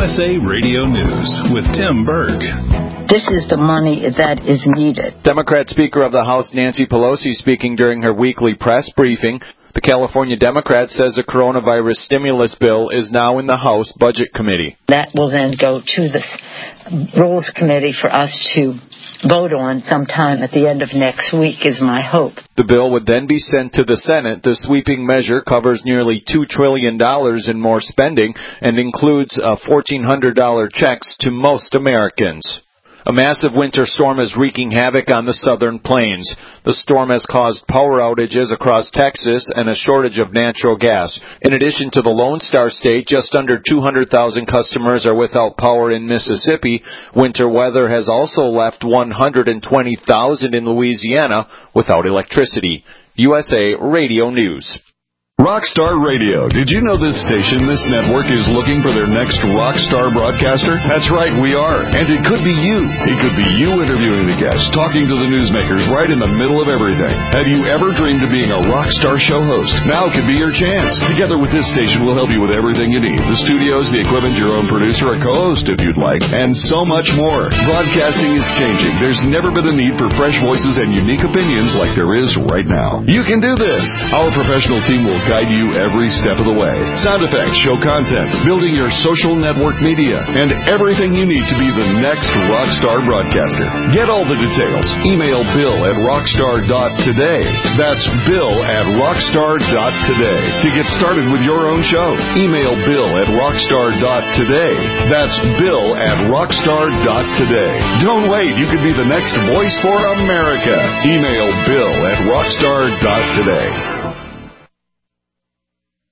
USA Radio News with Tim Berg. This is the money that is needed. Democrat Speaker of the House Nancy Pelosi speaking during her weekly press briefing. The California Democrat says the coronavirus stimulus bill is now in the House Budget Committee. That will then go to the Rules Committee for us to vote on sometime at the end of next week is my hope. The bill would then be sent to the Senate. The sweeping measure covers nearly $2 trillion in more spending and includes $1,400 checks to most Americans. A massive winter storm is wreaking havoc on the southern plains. The storm has caused power outages across Texas and a shortage of natural gas. In addition to the Lone Star State, just under 200,000 customers are without power in Mississippi. Winter weather has also left 120,000 in Louisiana without electricity. USA Radio News. Rockstar Radio. Did you know this station, this network, is looking for their next rockstar broadcaster? That's right, we are. And it could be you. It could be you interviewing the guests, talking to the newsmakers right in the middle of everything. Have you ever dreamed of being a rockstar show host? Now could be your chance. Together with this station, we'll help you with everything you need. The studios, the equipment, your own producer, a co-host if you'd like, and so much more. Broadcasting is changing. There's never been a need for fresh voices and unique opinions like there is right now. You can do this. Our professional team will guide you every step of the way. Sound effects, show content, building your social network media, and everything you need to be the next rockstar broadcaster. Get all the details. Email bill@rockstar.today. That's bill@rockstar.today to get started with your own show. Email bill@rockstar.today. That's bill@rockstar.today. Don't wait. You could be the next voice for America. Email bill@rockstar.today.